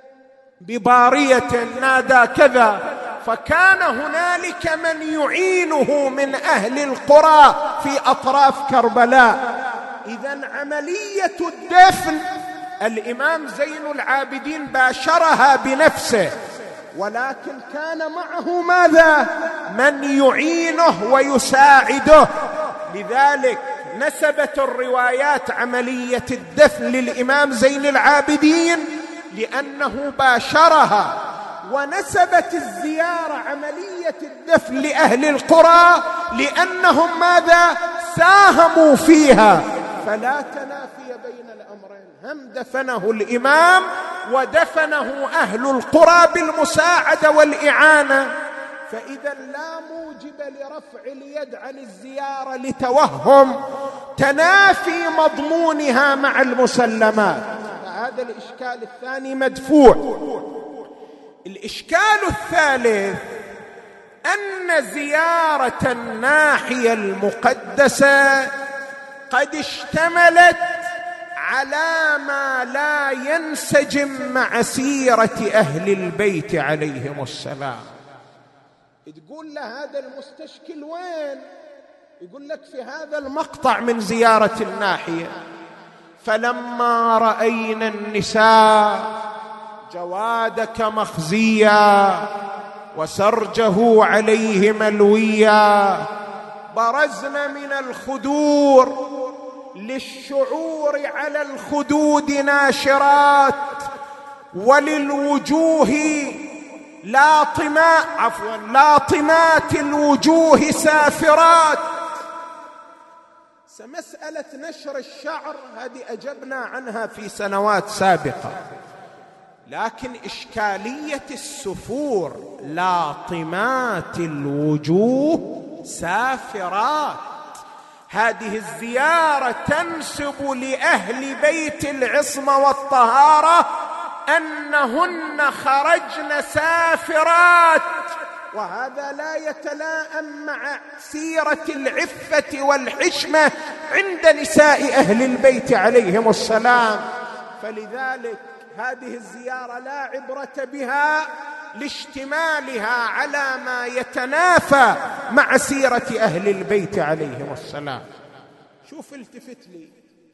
ببارية، نادى كذا، فكان هنالك من يعينه من أهل القرى في أطراف كربلاء. إذن عملية الدفن الإمام زين العابدين باشرها بنفسه، ولكن كان معه ماذا؟ من يعينه ويساعده. لذلك نسبت الروايات عملية الدفن للإمام زين العابدين لأنه باشرها، ونسبت الزيارة عملية الدفن لأهل القرى لأنهم ماذا؟ ساهموا فيها. فلا تنافي بين الأمرين، هم دفنه الإمام ودفنه أهل القرى بالمساعدة والإعانة. فإذا لا موجب لرفع اليد عن الزيارة لتوهم تنافي مضمونها مع المسلمات. فهذا الإشكال الثاني مدفوع. الإشكال الثالث أن زيارة الناحية المقدسة قد اشتملت على ما لا ينسجم مع سيرة أهل البيت عليهم السلام. تقول له هذا المستشكل وين؟ يقول لك في هذا المقطع من زيارة الناحية: فلما رأينا النساء جوادك مخزيا وسرجه عليه ملويا برزن من الخدور للشعور على الخدود ناشرات وللوجوه لاطمات عفوا لاطمات الوجوه سافرات. مسألة نشر الشعر هذه أجبنا عنها في سنوات سابقة، لكن إشكالية السفور لاطمات الوجوه سافرات، هذه الزيارة تنسب لأهل بيت العصمة والطهارة أنهن خرجن سافرات، وهذا لا يتلائم مع سيرة العفة والحشمة عند نساء أهل البيت عليهم السلام. فلذلك هذه الزيارة لا عبرة بها لاشتمالها على ما يتنافى مع سيرة أهل البيت عليهم السلام. شوف التفت لي،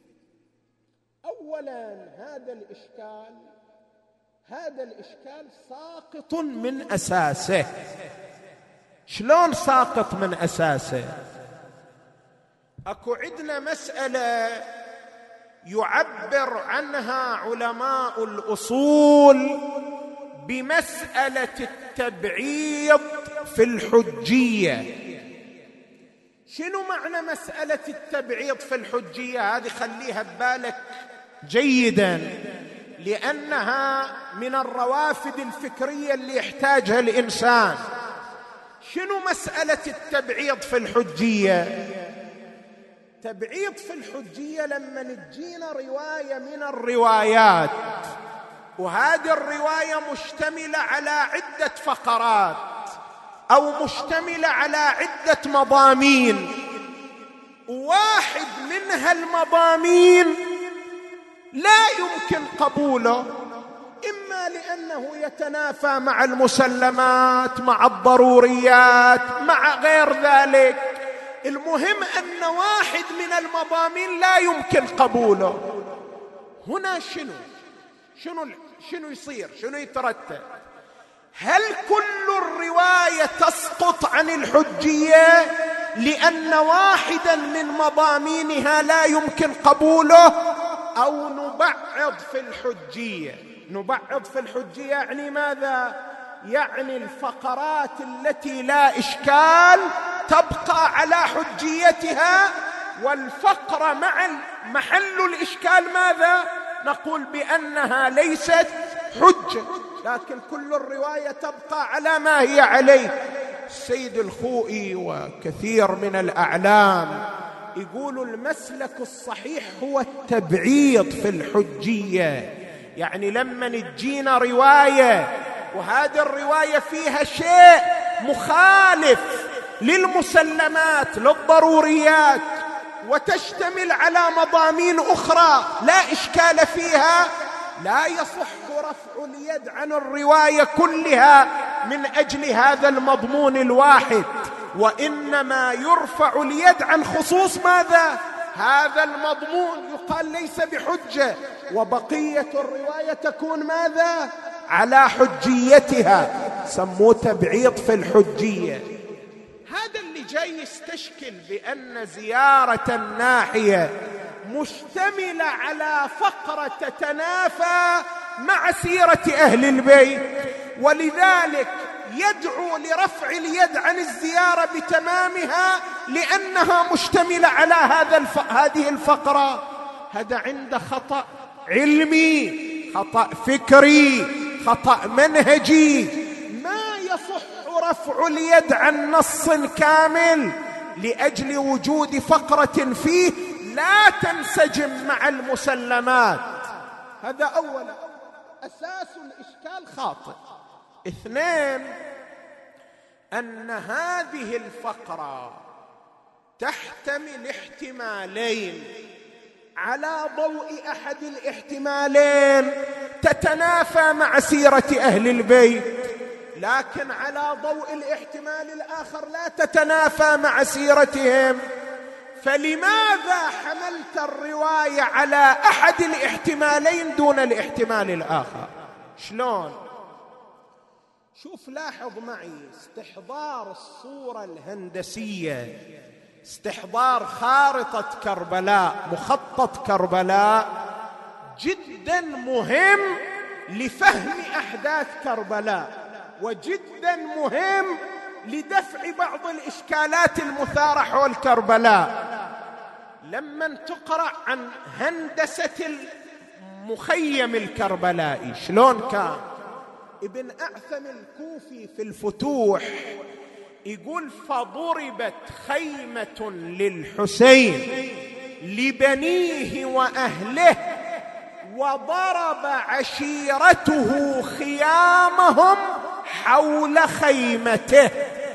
أولا هذا الإشكال هذا الإشكال ساقط من أساسه. شلون ساقط من أساسه؟ أكو عندنا مسألة يعبر عنها علماء الأصول بمسألة التبعيض في الحجية. شنو معنى مسألة التبعيض في الحجية؟ هذه خليها ببالك جيدا، لأنها من الروافد الفكرية اللي يحتاجها الإنسان. شنو مسألة التبعيض في الحجية؟ تبعيض في الحجية لما تجينا رواية من الروايات، وهذه الرواية مشتملة على عدة فقرات أو مشتملة على عدة مضامين، واحد من هالمضامين لا يمكن قبوله، إما لأنه يتنافى مع المسلمات، مع الضروريات، مع غير ذلك. المهم أن واحد من المضامين لا يمكن قبوله. هنا شنو شنو شنو يصير؟ شنو يترتب؟ هل كل الرواية تسقط عن الحجية لأن واحدا من مضامينها لا يمكن قبوله، أو نبعض في الحجية؟ نبعض في الحجية يعني ماذا؟ يعني الفقرات التي لا إشكال تبقى على حجيتها، والفقرة مع محل الإشكال ماذا؟ نقول بأنها ليست حجة، لكن كل الرواية تبقى على ما هي عليه. السيد الخوئي وكثير من الأعلام يقولوا المسلك الصحيح هو التبعيض في الحجية. يعني لما تجينا رواية وهذه الرواية فيها شيء مخالف للمسلمات للضروريات وتشتمل على مضامين أخرى لا إشكال فيها، لا يصح رفع اليد عن الرواية كلها من أجل هذا المضمون الواحد، وإنما يرفع اليد عن خصوص ماذا؟ هذا المضمون، يقال ليس بحجة، وبقية الرواية تكون ماذا؟ على حجيتها. سموه تبعيض في الحجية. هذا اللي جاي يستشكل بأن زيارة الناحية مشتملة على فقرة تتنافى مع سيرة أهل البيت، ولذلك يدعو لرفع اليد عن الزيارة بتمامها لأنها مشتملة على هذا الف... هذه الفقرة. هذا عنده خطأ علمي، خطأ فكري، خطأ منهجي. ما يصح رفع اليد عن نص كامل لأجل وجود فقرة فيه لا تنسجم مع المسلمات. هذا أولا أساس الإشكال خاطئ. اثنين، أن هذه الفقرة تحتمل احتمالين، على ضوء أحد الاحتمالين تتنافى مع سيرة أهل البيت، لكن على ضوء الاحتمال الآخر لا تتنافى مع سيرتهم. فلماذا حملت الرواية على أحد الاحتمالين دون الاحتمال الآخر؟ شلون؟ شوف، لاحظ معي استحضار الصورة الهندسية، استحضار خارطة كربلاء، مخطط كربلاء، جدا مهم لفهم أحداث كربلاء، وجدا مهم لدفع بعض الإشكالات المثارة حول كربلاء. لما تقرأ عن هندسة المخيم الكربلائي شلون كان، ابن أعثم الكوفي في الفتوح يقول: فضربت خيمة للحسين لبنيه وأهله وضرب عشيرته خيامهم حول خيمته.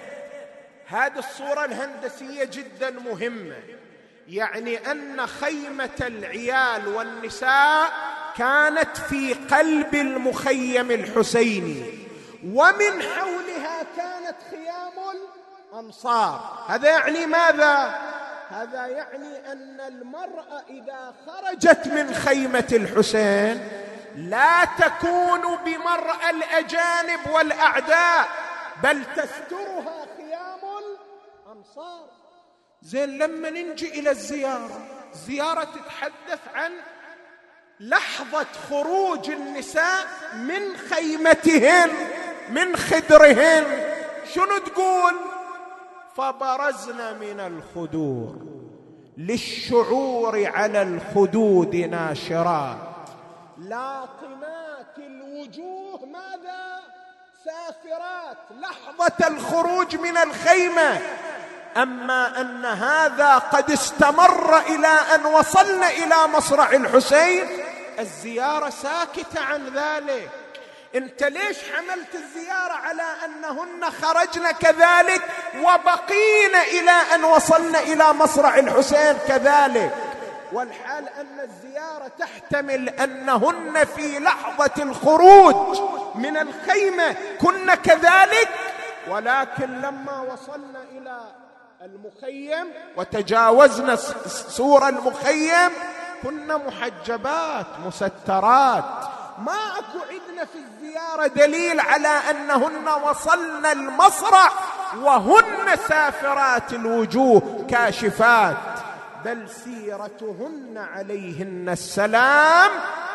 هذه الصورة الهندسية جدا مهمة، يعني أن خيمة العيال والنساء كانت في قلب المخيم الحسيني، ومن حولها كانت خيام الأنصار. هذا يعني ماذا؟ هذا يعني أن المرأة إذا خرجت من خيمة الحسين لا تكون بمرأى الأجانب والأعداء، بل تسترها خيام الأنصار. زين لما ننجي إلى الزيارة، الزيارة تتحدث عن لحظة خروج النساء من خيمتهن من خدرهن، شنو تقول؟ فبرزن من الخدور للشعور على الخدود ناشرات لاطمات الوجوه ماذا؟ سافرات، لحظة الخروج من الخيمة. أما أن هذا قد استمر إلى أن وصلنا إلى مصرع الحسين، الزيارة ساكتة عن ذلك. انت ليش حملت الزيارة على أنهن خرجن كذلك وبقينا إلى أن وصلنا إلى مصرع الحسين كذلك، والحال أن الزيارة تحتمل أنهن في لحظة الخروج من الخيمة كن كذلك، ولكن لما وصلنا إلى المخيم وتجاوزنا سور المخيم كنا محجبات مسترات. ما أكو عندنا في الزيارة دليل على أنهن وصلن المصرع وهن سافرات الوجوه كاشفات، بل سيرتهن عليهن السلام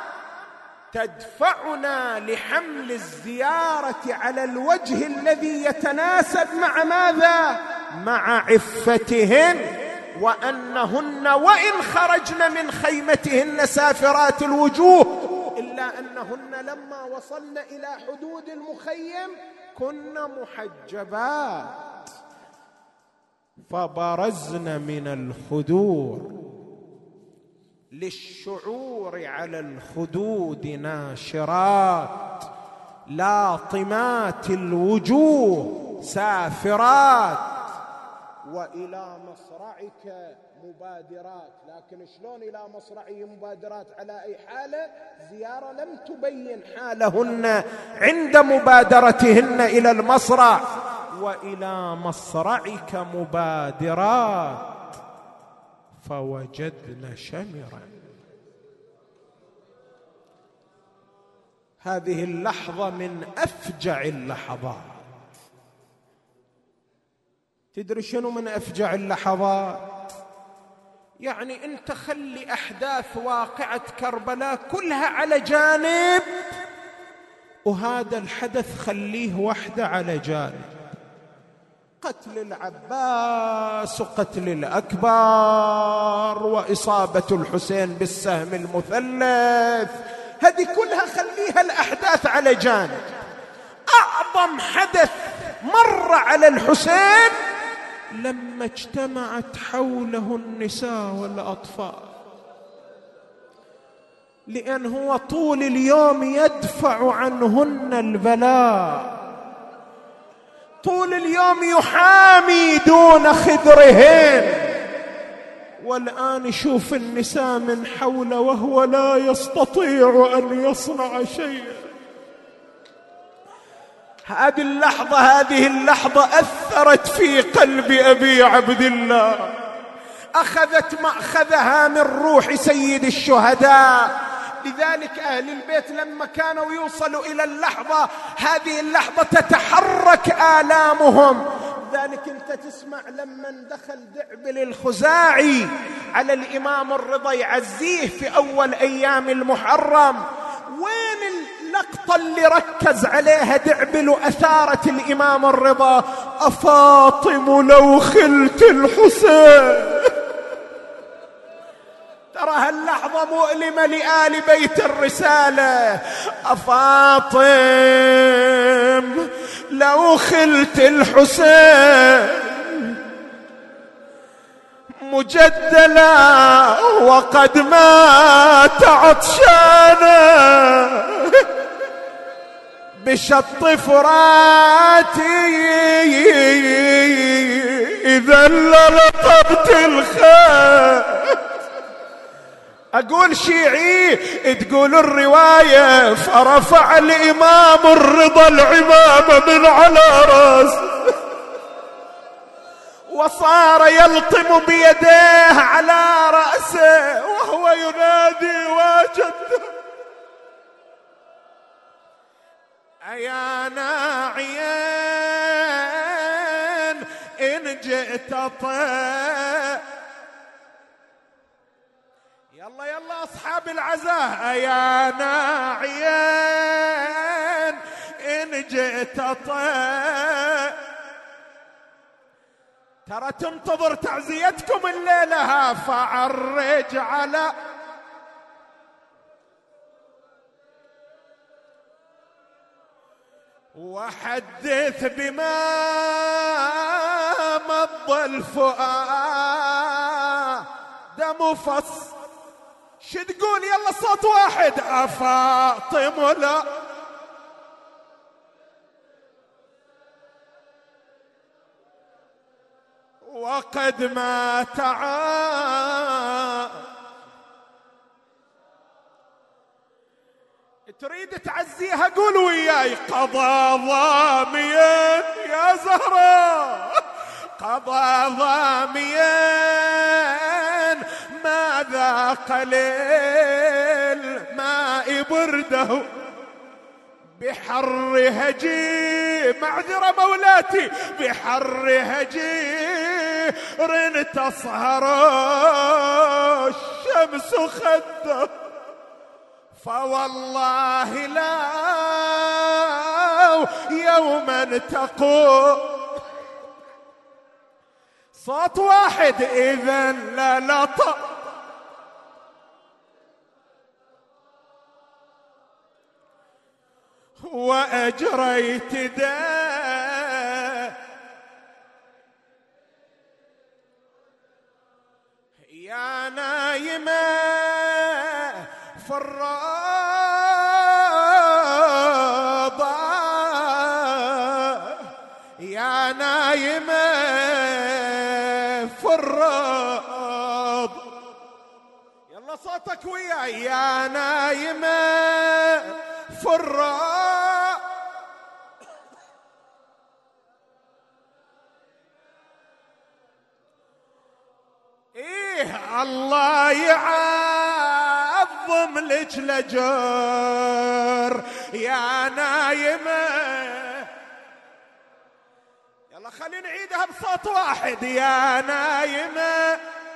تدفعنا لحمل الزيارة على الوجه الذي يتناسب مع ماذا؟ مع عفتهن، وأنهن وإن خرجن من خيمتهن سافرات الوجوه إلا أنهن لما وصلن إلى حدود المخيم كن محجبات. فبرزن من الخدور للشعور على الخدود ناشرات لاطمات الوجوه سافرات، وإلى مصرعك مبادرات. لكن شلون إلى مصرعه مبادرات؟ على أي حالة؟ زيارة لم تبين حالهن عند مبادرتهن إلى المصرع. وإلى مصرعك مبادرات فوجدن شمرا. هذه اللحظة من أفجع اللحظات. تدري شنو من أفجع اللحظات؟ يعني أنت خلي أحداث واقعة كربلاء كلها على جانب، وهذا الحدث خليه وحده على جانب. قتل العباس وقتل الأكبر وإصابة الحسين بالسهم المثلث، هذه كلها خليها الأحداث على جانب. أعظم حدث مر على الحسين لما اجتمعت حوله النساء والأطفال، لأن هو طول اليوم يدفع عنهن البلاء، طول اليوم يحامي دون خدرهن، والآن يشوف النساء من حوله وهو لا يستطيع أن يصنع شيئا. هذه اللحظة هذه اللحظة أثرت في قلب أبي عبد الله، أخذت مأخذها من روح سيد الشهداء. لذلك أهل البيت لما كانوا يوصلوا إلى اللحظة هذه اللحظة تتحرك آلامهم. ذلك أنت تسمع لما دخل دعبل الخزاعي على الإمام الرضا يعزيه في أول أيام المحرم، وين اللقطة اللي ركز عليها دعبل وأثارت الإمام الرضا؟ أفاطم لو خلت الحسين. ترى هاللحظة مؤلمة لآل بيت الرسالة. أفاطم لو خلت الحسين مجدلا وقد مات عطشانا بشط فراتي إذا للطبت الخير. أقول شيعي تقول الرواية فرفع الإمام الرضا العمامة من على رأسه وصار يلطم بيديه على رأسه وهو ينادي وجده: أيا ناعيا إن جئت طيب. يلا يلا أصحاب العزاء، أيا ناعيا إن جئت طيب، ترى تنتظر تعزيتكم الليلة، فعرج على وحدث بما مضى الفؤاد مفص. شو تقول؟ يلا صوت واحد: أفاطم لا وقد ما تعا. تريد تعزيها؟ قول وياي: قضى ضاميا يا زهراء، قضى ضاميا ما ذاق للماء برده بحر هجي. معذرة مولاتي، بحر هجير تصهر الشمس خده، فوالله لا يوما تقول. صوت واحد: إذا للطأ وأجريت داء يا نايمة في الروضة، يا نايمة في الروضة. يلا صوتك وياي: يا نايمة في الروضة. إيه الله يعظم لك لجر يا نايمة. يلا خلينا نعيدها بصوت واحد: يا نايمة.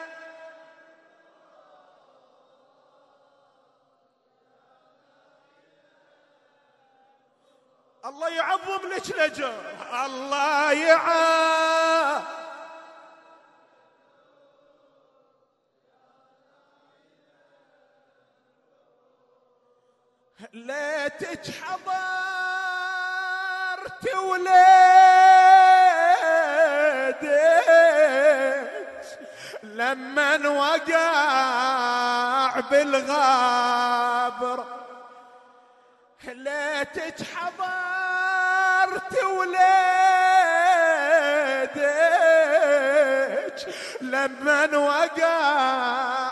الله يعظم لك لجر، الله يعظم. ليتك حضرت وليدك لمن وقع بالغابر، ليتك حضرت وليدك لمن وقع،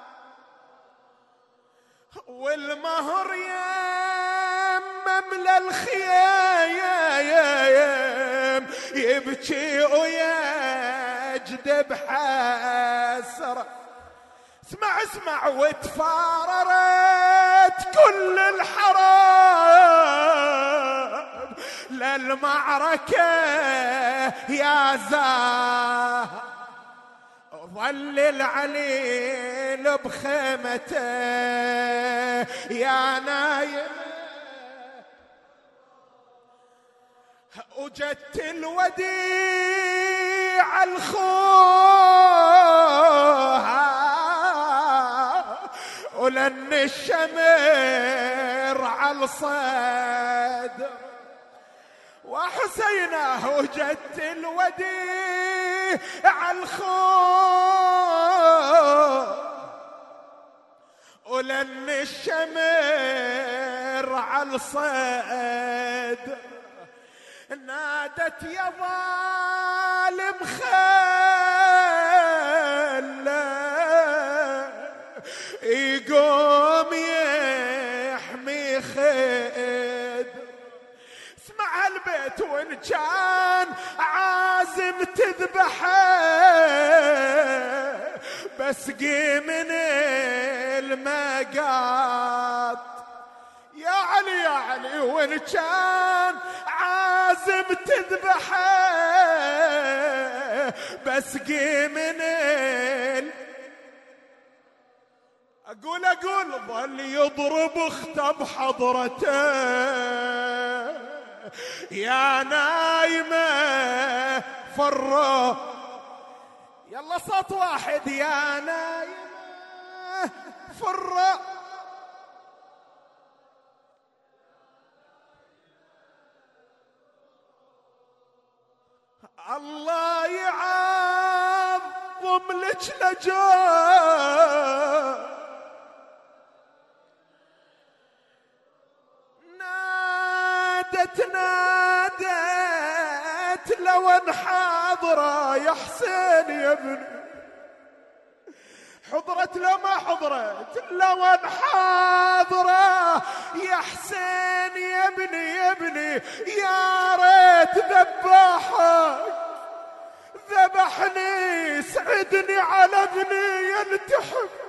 والمهر يمم للخيام يبكي ويجدب حسرة. اسمع اسمع: وتفاررت كل الحرام للمعركة يا زاه، ظل العليل بخيمته يا نايم، وجدت الوديع الخوها ولن الشمر على الصدر، وحسينه وجدت الوديع الخوها ولن الشمر على الصدر، نادت يا ظالم خله يقوم يحمي خيد. اسمع هالبيت: وان كان عازم تذبحه بسقي من المقاط. يا علي يا علي وإن كان عازم تذبحه بسقي من ال أقول أقول ظل يضرب اخته بحضرته يا نايمة فرّا. يلا صوت واحد يا نايمة فرّا. الله يعظم لك لجاه نادت نادت لو ان حاضره يا حسين يا ابني حضرت لو ما حضرت لو ان حاضره يا حسين يا ابني يا ابني يا ريت ذباحك ذبحني سعدني على ابني يلتحم